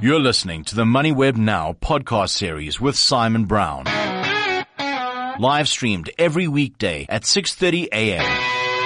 You're listening to the MoneyWeb Now podcast series with Simon Brown. Live streamed every weekday at 6:30 a.m.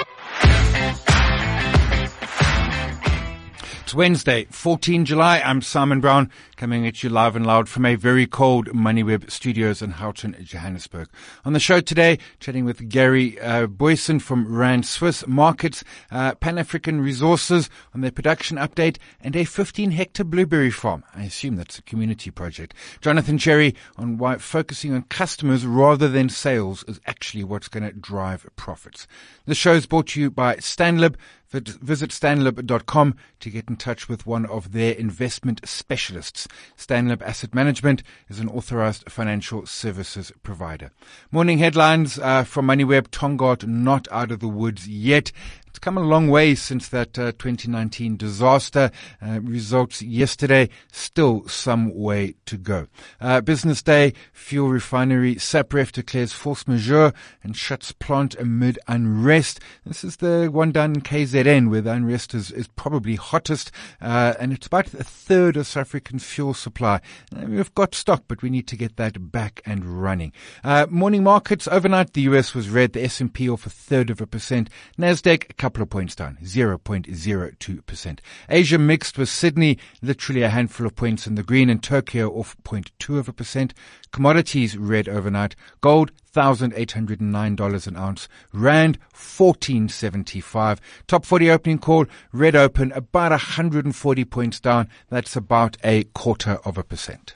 It's Wednesday, 14 July. I'm Simon Brown, coming at you live and loud from a very cold MoneyWeb studios in Houghton, Johannesburg. On the show today, chatting with Gary Boyson from Rand Swiss Markets, Pan-African Resources on their production update, and a 15-hectare blueberry farm. I assume that's a community project. Jonathan Cherry on why focusing on customers rather than sales is actually what's going to drive profits. The show is brought to you by Stanlib. Visit stanlib.com to get in touch with one of their investment specialists. Stanlib Asset Management is an authorized financial services provider. Morning headlines from MoneyWeb. Tongaat not out of the woods yet. It's come a long way since that 2019 disaster. Results yesterday, still some way to go. Business day, fuel refinery Sapref declares force majeure and shuts plant amid unrest. This is the one down in KZN where the unrest is probably hottest, and it's about a third of South African fuel supply. We've got stock, but we need to get that back and running. Morning markets overnight, the US was red, the S&P off 1/3%, Nasdaq a couple of points down, 0.02%. Asia mixed with Sydney, literally a handful of points in the green, and Tokyo off 0.2%. Commodities red overnight, gold $1,809 an ounce. Rand, 14.75. Top 40 opening call, red open, about 140 points down. That's about 0.25%.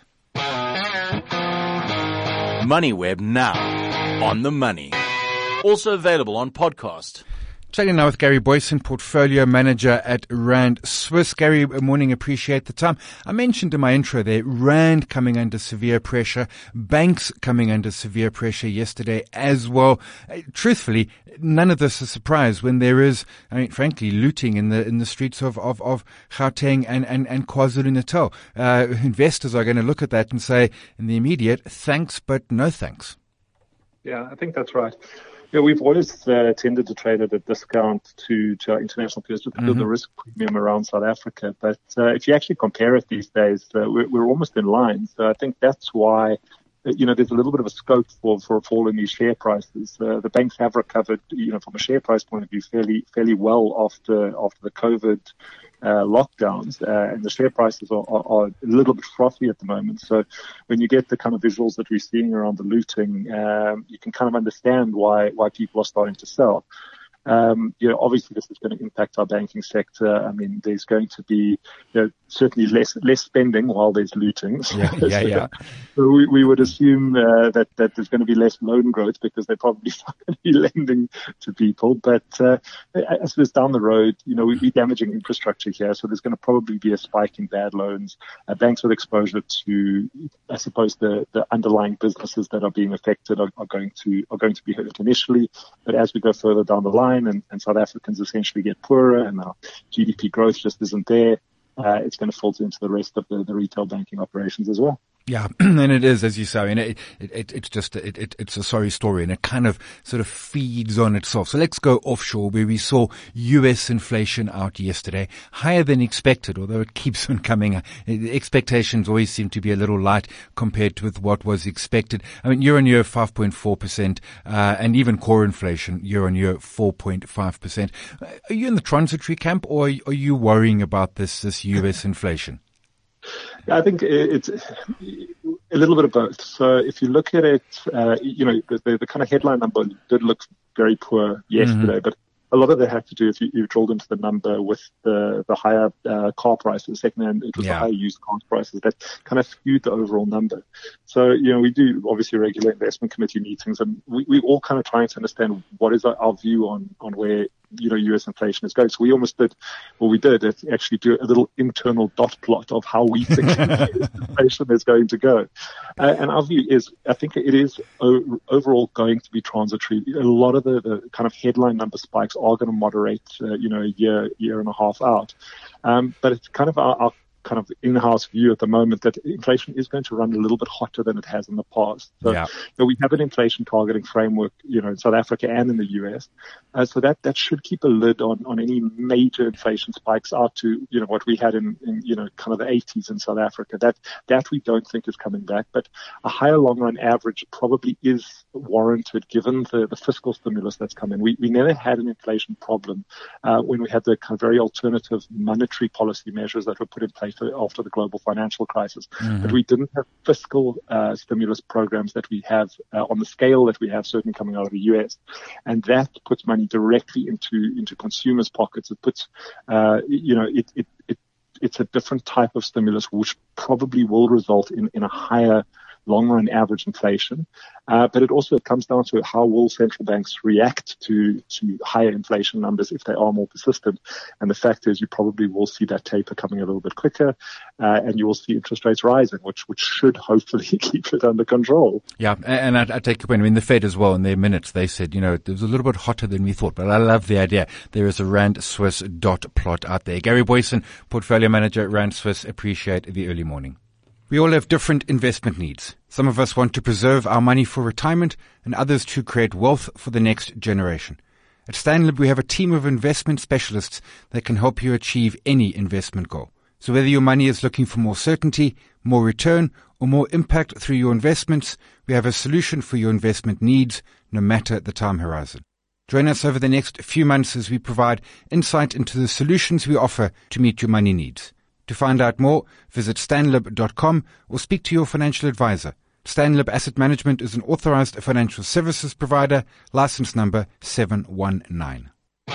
MoneyWeb Now, on the money. Also available on podcast. Chatting now with Gary Boyson, Portfolio Manager at Rand Swiss. Gary, good morning. Appreciate the time. I mentioned in my intro there, Rand coming under severe pressure, banks coming under severe pressure yesterday as well. Truthfully, none of this is a surprise when there is, frankly, looting in the streets of Gauteng and KwaZulu-Natal. Investors are going to look at that and say, in the immediate, thanks, but no thanks. Yeah, I think that's right. Yeah, we've always tended to trade at a discount to our international peers because of the risk premium around South Africa. But if you actually compare it these days, we're almost in line. So I think that's why, there's a little bit of a scope for a fall in these share prices. The banks have recovered, from a share price point of view, fairly well after the COVID lockdowns, and the share prices are a little bit frothy at the moment. So when you get the kind of visuals that we're seeing around the looting, you can kind of understand why people are starting to sell. Obviously this is going to impact our banking sector. I mean, there's going to be certainly less spending while there's looting. Yeah. So we would assume that there's going to be less loan growth because they're probably not going to be lending to people. But as we're down the road, we're damaging infrastructure here, so there's going to probably be a spike in bad loans. Banks with exposure to, I suppose, the underlying businesses that are being affected are going to be hurt initially. But as we go further down the line, and South Africans essentially get poorer and our GDP growth just isn't there, it's going to filter into the rest of the retail banking operations as well. Yeah, and it is, as you say, it's a sorry story, and it kind of sort of feeds on itself. So let's go offshore, where we saw US inflation out yesterday, higher than expected, although it keeps on coming. The expectations always seem to be a little light compared with what was expected. I mean, year on year, 5.4%, and even core inflation, year on year, 4.5%. Are you in the transitory camp, or are you worrying about this US inflation? I think it's a little bit of both. So if you look at it, the kind of headline number did look very poor yesterday, but a lot of that had to do, if you drilled into the number, with the higher car prices, secondhand, it was the higher used car prices that kind of skewed the overall number. So, we do obviously regular investment committee meetings, and we all kind of trying to understand what is our view on where US inflation is going. So we almost did, is actually do a little internal dot plot of how we think inflation is going to go. And our view is, I think it is overall going to be transitory. A lot of the kind of headline number spikes are going to moderate, a year and a half out. But it's kind of our kind of in-house view at the moment that inflation is going to run a little bit hotter than it has in the past. So we have an inflation targeting framework, in South Africa and in the US. So that should keep a lid on any major inflation spikes out to, what we had in kind of the 80s in South Africa. That we don't think is coming back, but a higher long run average probably is warranted given the fiscal stimulus that's come in. We never had an inflation problem when we had the kind of very alternative monetary policy measures that were put in place after the global financial crisis. Mm-hmm. But we didn't have fiscal stimulus programs that we have on the scale that we have, certainly coming out of the US. And that puts money directly into consumers' pockets. It puts, it's a different type of stimulus, which probably will result in a higher long-run average inflation. But it also comes down to how will central banks react to higher inflation numbers if they are more persistent. And the fact is you probably will see that taper coming a little bit quicker, and you will see interest rates rising, which should hopefully keep it under control. Yeah, and I take your point. I mean, the Fed as well, in their minutes, they said, it was a little bit hotter than we thought. But I love the idea. There is a Rand Swiss dot plot out there. Gary Boyson, Portfolio Manager at Rand Swiss, appreciate the early morning. We all have different investment needs. Some of us want to preserve our money for retirement and others to create wealth for the next generation. At Stanlib, we have a team of investment specialists that can help you achieve any investment goal. So whether your money is looking for more certainty, more return, or more impact through your investments, we have a solution for your investment needs, no matter the time horizon. Join us over the next few months as we provide insight into the solutions we offer to meet your money needs. To find out more, visit stanlib.com or speak to your financial advisor. Stanlib Asset Management is an authorized financial services provider, license number 719.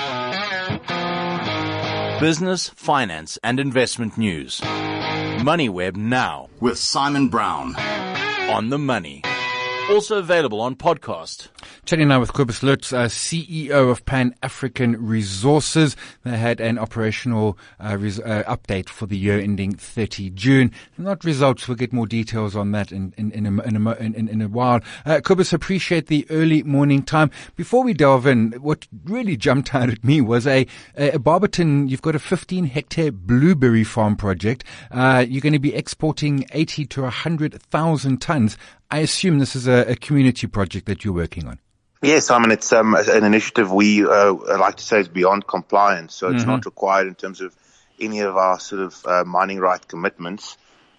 Business, finance and investment news. MoneyWeb Now with Simon Brown on the money. Also available on podcast. Chatting now with Cobus Lutz, CEO of Pan-African Resources. They had an operational update for the year ending 30 June. Not results. We'll get more details on that in a while. Cobus, appreciate the early morning time. Before we delve in, what really jumped out at me was a Barberton. You've got a 15-hectare blueberry farm project. You're going to be exporting 80 to 100,000 tons. I assume this is a community project that you're working on. Yes, Simon, it's an initiative we like to say is beyond compliance, so it's not required in terms of any of our sort of mining right commitments.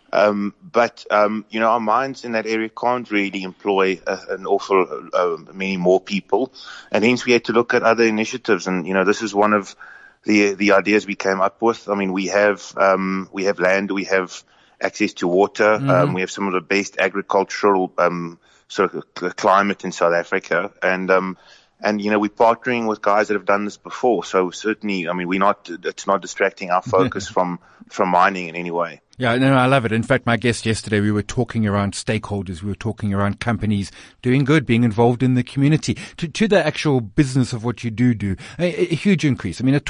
But our mines in that area can't really employ an awful many more people, and hence we had to look at other initiatives. And this is one of the ideas we came up with. I mean, we have land, we have access to water, we have some of the best agricultural sort of climate in South Africa, and we're partnering with guys that have done this before. So certainly, I mean, it's not distracting our focus from mining in any way. Yeah, no, I love it. In fact, my guest yesterday, we were talking around stakeholders. We were talking around companies doing good, being involved in the community. To the actual business of what you do, a huge increase. I mean, a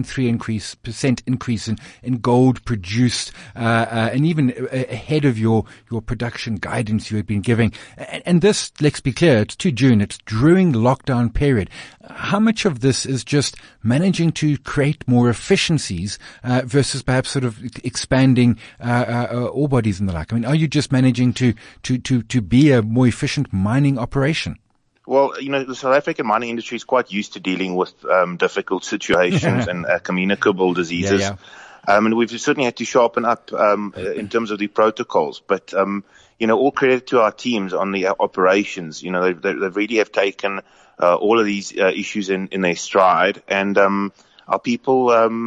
12.3% increase in gold produced, and even ahead of your production guidance you had been giving. And this, let's be clear, it's 2 June. It's during lockdown period. How much of this is just managing to create more efficiencies, versus perhaps sort of expanding ore bodies and the like? I mean, are you just managing to be a more efficient mining operation? Well, the South African mining industry is quite used to dealing with difficult situations and communicable diseases. Yeah. And we've certainly had to sharpen up in terms of the protocols. But, all credit to our teams on the operations. They really have taken all of these issues in their stride. And our people,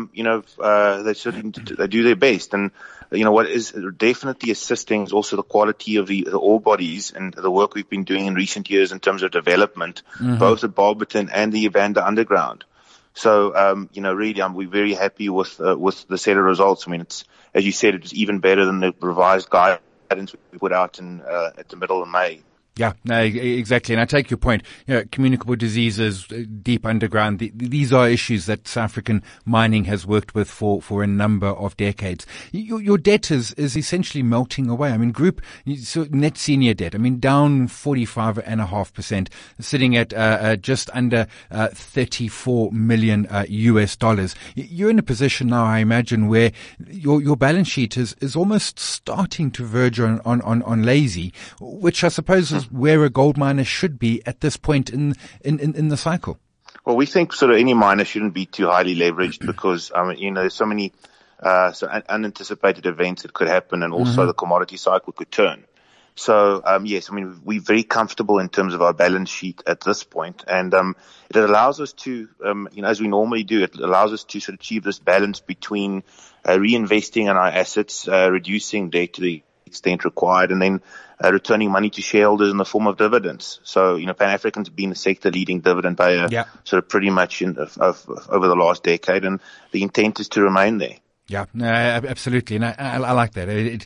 they do their best. And what is definitely assisting is also the quality of the ore bodies and the work we've been doing in recent years in terms of development, both at Barberton and the Evander Underground. So, really, we're very happy with the set of results. I mean, it's, as you said, it was even better than the revised guidance we put out at the middle of May. Yeah, no, exactly. And I take your point. Communicable diseases, deep underground, these are issues that South African mining has worked with for a number of decades. Your debt is essentially melting away. I mean, group net senior debt, down 45.5%, sitting at just under $34 million US dollars. You're in a position now, I imagine, where your balance sheet is almost starting to verge on lazy, which I suppose is where a gold miner should be at this point in the cycle. Well, we think sort of any miner shouldn't be too highly leveraged because, there's so many unanticipated events that could happen, and also the commodity cycle could turn. So, yes, we're very comfortable in terms of our balance sheet at this point, and it allows us to, as we normally do, it allows us to sort of achieve this balance between reinvesting in our assets, reducing debt to the extent required, and then returning money to shareholders in the form of dividends. So, Pan African's been a sector-leading dividend payer sort of pretty much over the last decade, and the intent is to remain there. Yeah, no, absolutely. And I like that.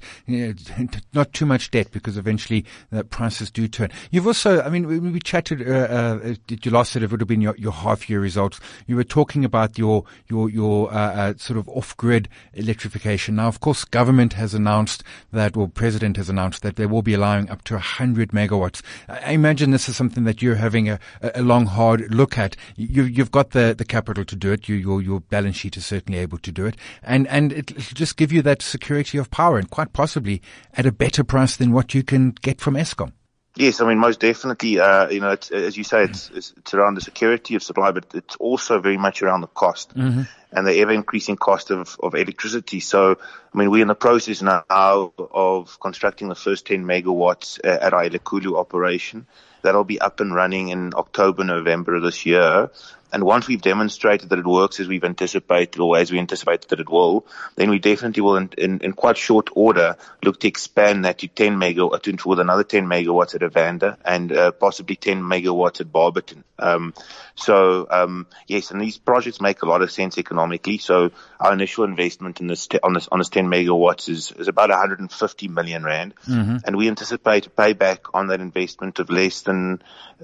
Not too much debt, because eventually the prices do turn. You've also, we chatted, at your last set of, it would have been your half year results. You were talking about your sort of off-grid electrification. Now, of course, government has announced that, or president has announced that they will be allowing up to 100 megawatts. I imagine this is something that you're having a long, hard look at. You've got the capital to do it. Your balance sheet is certainly able to do it. And it'll just give you that security of power, and quite possibly at a better price than what you can get from Eskom. Yes, most definitely. It's, as you say, it's around the security of supply, but it's also very much around the cost and the ever increasing cost of electricity. So, we're in the process now of constructing the first 10 megawatts at our Elikhulu operation. That'll be up and running in October, November of this year. And once we've demonstrated that it works as we've anticipated, or as we anticipated that it will, then we definitely will, in quite short order, look to expand that to 10 megawatts, with another 10 megawatts at Evander, and possibly 10 megawatts at Barberton. Yes, and these projects make a lot of sense economically. So our initial investment in this on this 10 megawatts is about 150 million rand, and we anticipate a payback on that investment of less than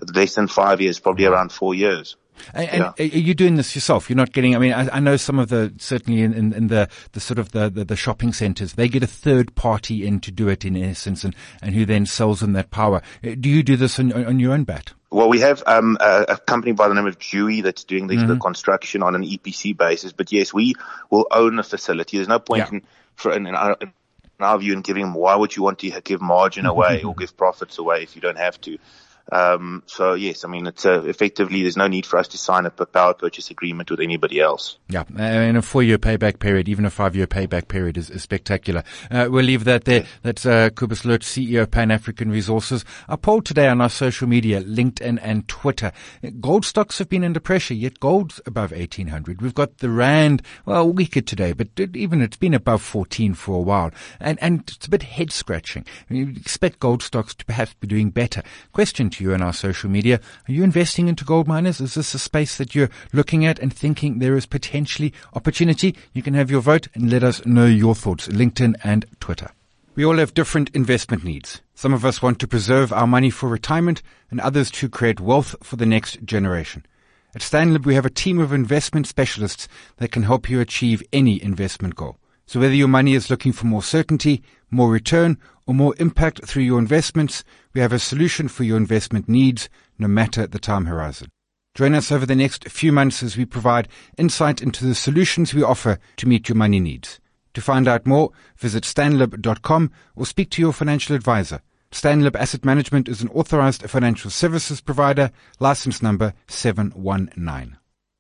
5 years, probably around 4 years. And are you doing this yourself? You're not getting, I know some of certainly in the sort of the shopping centers, they get a third party in to do it in essence, and who then sells them that power. Do you do this on your own bat? Well, we have a company by the name of Dewey that's doing the construction on an EPC basis. But yes, we will own the facility. There's no point in our view in giving. Why would you want to give margin away or give profits away if you don't have to? So yes, it's effectively there's no need for us to sign a power purchase agreement with anybody else. Yeah, and a 4-year payback period, even a 5-year payback period is spectacular. We'll leave that there. That's Cobus Loots, CEO of Pan African Resources. A poll today on our social media, LinkedIn and Twitter. Gold stocks have been under pressure, yet gold's above 1,800. We've got the rand, weaker today, but even it's been above 14 for a while, and it's a bit head scratching. You expect gold stocks to perhaps be doing better. Question to you on our social media: are you investing into gold miners? Is this a space that you're looking at and thinking there is potentially opportunity? You can have your vote and let us know your thoughts. LinkedIn and Twitter. We all have different investment needs. Some of us want to preserve our money for retirement, and others to create wealth for the next generation. At StanLib, we have a team of investment specialists that can help you achieve any investment goal. So whether your money is looking for more certainty, more return, or more impact through your investments, we have a solution for your investment needs, no matter the time horizon. Join us over the next few months as we provide insight into the solutions we offer to meet your money needs. To find out more, visit stanlib.com or speak to your financial advisor. StanLib Asset Management is an authorized financial services provider, license number 719.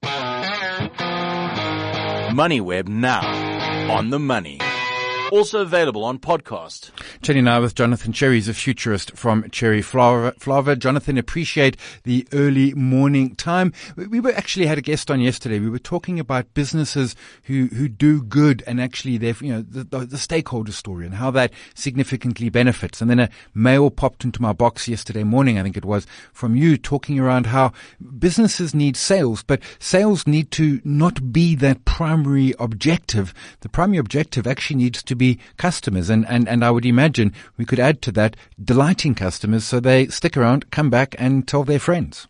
MoneyWeb now. On the money. Also available on podcast. Chatting now with Jonathan Cherry, a futurist from Cherry Flower. Jonathan, appreciate the early morning time. We actually had a guest on yesterday. We were talking about businesses who do good, and actually they've, the stakeholder story and how that significantly benefits. And then a mail popped into my box yesterday morning, I think it was, from you, talking around how businesses need sales, but sales need to not be that primary objective. The primary objective actually needs to be be customers. And I would imagine we could add to that delighting customers so they stick around, come back and tell their friends.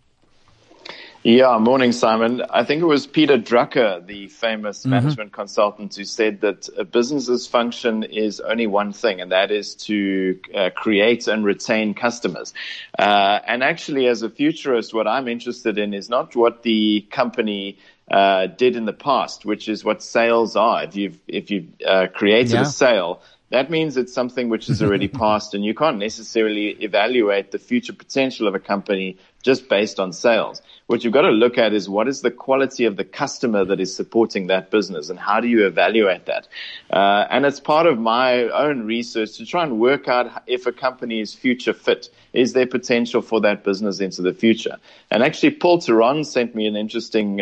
Yeah, morning, Simon. I think it was Peter Drucker, the famous management consultant, who said that a business's function is only one thing, and that is to create and retain customers. And actually, as a futurist, what I'm interested in is not what the company did in the past, which is what sales are. If you've created a sale, that means it's something which is already passed, and you can't necessarily evaluate the future potential of a company just based on sales. What you've got to look at is what is the quality of the customer that is supporting that business, and how do you evaluate that? And it's part of my own research to try and work out if a company is future fit. Is there potential for that business into the future? And actually, Paul Theron sent me an interesting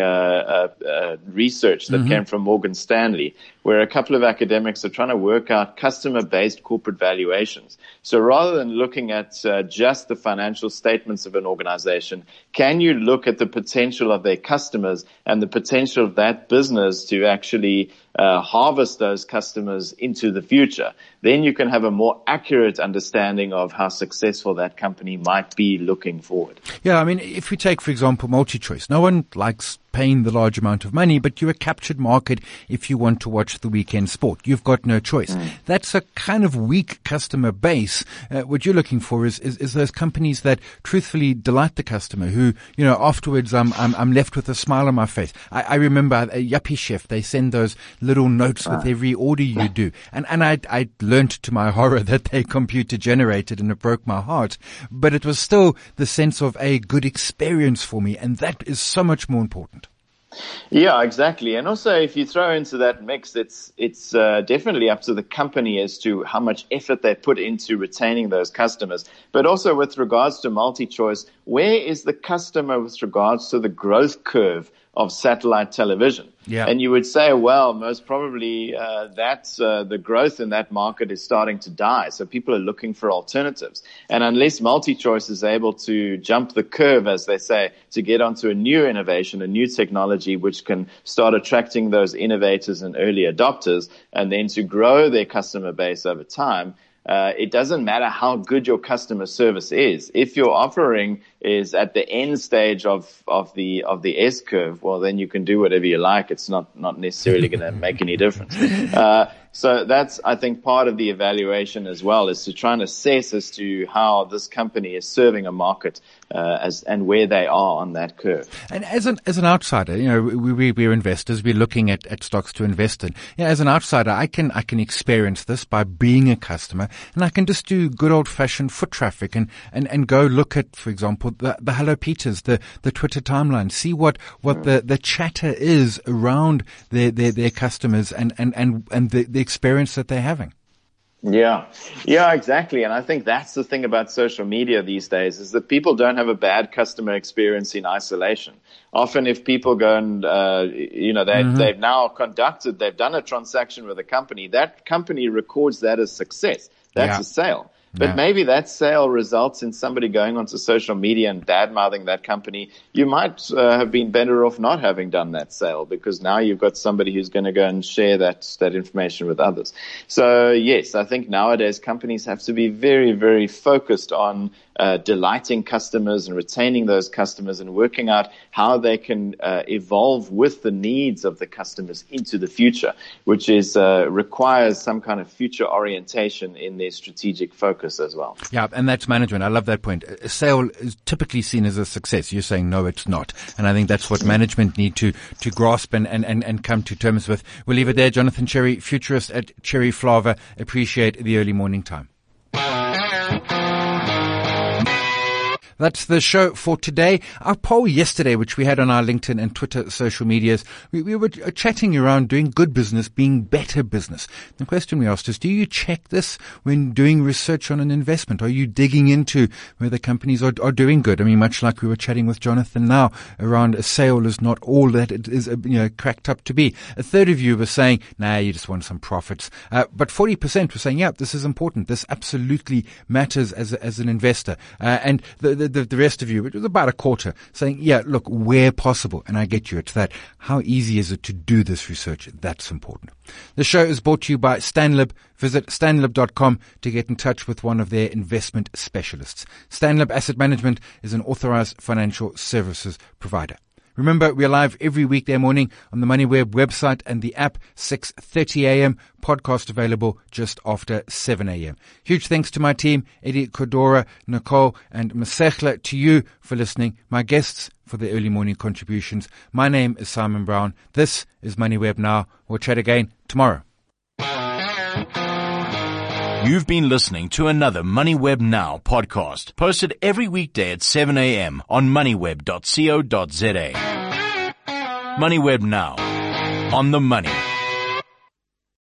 research that came from Morgan Stanley, where a couple of academics are trying to work out customer-based corporate valuations. So rather than looking at just the financial statements of an organization, can you look at the potential of their customers and the potential of that business to actually harvest those customers into the future? Then you can have a more accurate understanding of how successful that company might be looking forward. Yeah, I mean, if we take, for example, MultiChoice, no one likes paying the large amount of money, but you're a captured market if you want to watch the weekend sport. You've got no choice. That's a kind of weak customer base. What you're looking for is those companies that truthfully delight the customer, who, you know, afterwards I'm left with a smile on my face. I remember at Yuppie Chef, they send those little notes with every order you do. And I learned to my horror that they computer generated, and it broke my heart. But it was still the sense of a good experience for me, and that is so much more important. Yeah, exactly. And also, if you throw into that mix, it's definitely up to the company as to how much effort they put into retaining those customers. But also with regards to MultiChoice, where is the customer with regards to the growth curve of satellite television? Yeah. And you would say, well, most probably that's the growth in that market is starting to die. So people are looking for alternatives. And unless MultiChoice is able to jump the curve, as they say, to get onto a new innovation, a new technology, which can start attracting those innovators and early adopters, and then to grow their customer base over time, it doesn't matter how good your customer service is. If your offering is at the end stage of the S curve, well, then you can do whatever you like. It's not necessarily going to make any difference. So that's, I think, part of the evaluation as well, is to try and assess as to how this company is serving a market and where they are on that curve. And as an outsider, you know, we're investors. We're looking at stocks to invest in. You know, as an outsider, I can experience this by being a customer, and I can just do good old fashioned foot traffic and go look at, for example, the Hello Peters, the Twitter timeline, see what the chatter is around their customers and the experience that they're having. Yeah, exactly. And I think that's the thing about social media these days, is that people don't have a bad customer experience in isolation. Often if people go and, they've now they've done a transaction with a company, that company records that as success. That's a sale. But maybe that sale results in somebody going onto social media and bad-mouthing that company. You might have been better off not having done that sale, because now you've got somebody who's going to go and share that information with others. So, yes, I think nowadays companies have to be very, very focused on delighting customers and retaining those customers and working out how they can evolve with the needs of the customers into the future, which is requires some kind of future orientation in their strategic focus as well. Yeah, and that's management. I love that point. A sale is typically seen as a success. You're saying, no, it's not. And I think that's what management need to grasp and come to terms with. We'll leave it there. Jonathan Cherry, futurist at Cherry Flava. Appreciate the early morning time. That's the show for today. Our poll yesterday, which we had on our LinkedIn and Twitter social medias, we were chatting around doing good business, being better business. The question we asked is, do you check this when doing research on an investment? Are you digging into whether companies are doing good? I mean, much like we were chatting with Jonathan now around a sale is not all that it is, cracked up to be. A third of you were saying, nah, you just want some profits. But 40% were saying, yeah, this is important. This absolutely matters as an investor. And the the rest of you, which was about a quarter, saying, yeah, look, where possible. And I get you. It's that. How easy is it to do this research? That's important. The show is brought to you by Stanlib. Visit stanlib.com to get in touch with one of their investment specialists. Stanlib Asset Management is an authorized financial services provider. Remember, we're live every weekday morning on the MoneyWeb website and the app, 6:30 a.m. Podcast available just after 7 a.m. Huge thanks to my team, Eddie Kodora, Nicole, and Masechla, to you for listening, my guests for their early morning contributions. My name is Simon Brown. This is MoneyWeb Now. We'll chat again tomorrow. You've been listening to another MoneyWeb Now podcast, posted every weekday at 7 a.m. on moneyweb.co.za. MoneyWeb Now, on the money.